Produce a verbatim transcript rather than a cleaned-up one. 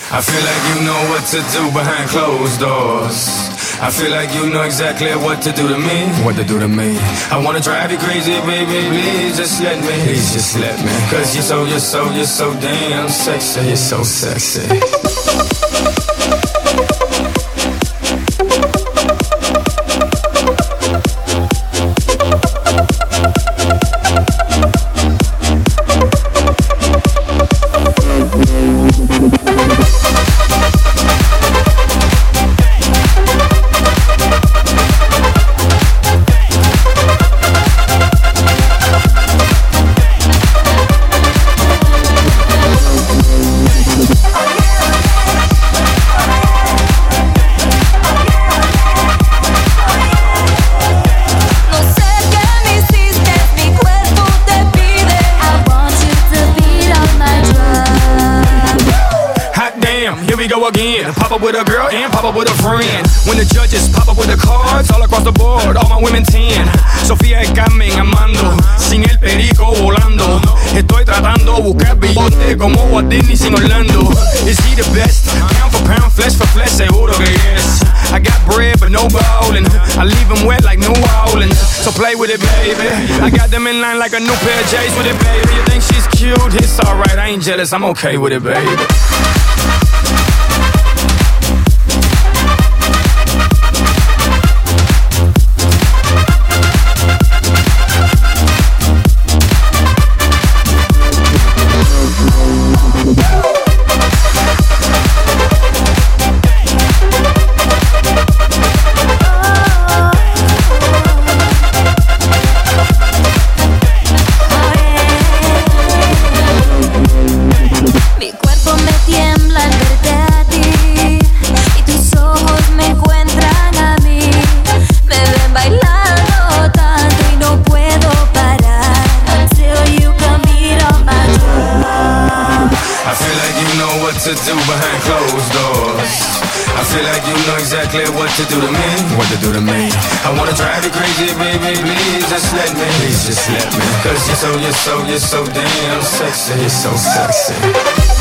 I feel like you know what to do behind closed doors. I feel like you know exactly what to do to me. What to do to me. I wanna drive you crazy, baby, please just let me. Please just let me. Cause you're so, you're so, you're so damn sexy. You're so sexy. Again, pop up with a girl and pop up with a friend. When the judges pop up with the cards all across the board, all my women ten. Sofía y Carmen amando, sin el perico volando. Estoy tratando buscar billete como Walt Disney sin Orlando. Is he the best? Pound for pound, flesh for flesh, seguro que yes. I got bread but no ballin'. I leave them wet like New Orleans. So play with it, baby. I got them in line like a new pair of J's with it, baby. You think she's cute? It's alright, I ain't jealous, I'm okay with it, baby. To do behind closed doors. I feel like you know exactly what to do to me. What to do to me. I wanna drive you crazy, baby, please just let me. Please just let me. Cause you're so, you're so, you're so damn sexy. You're so sexy.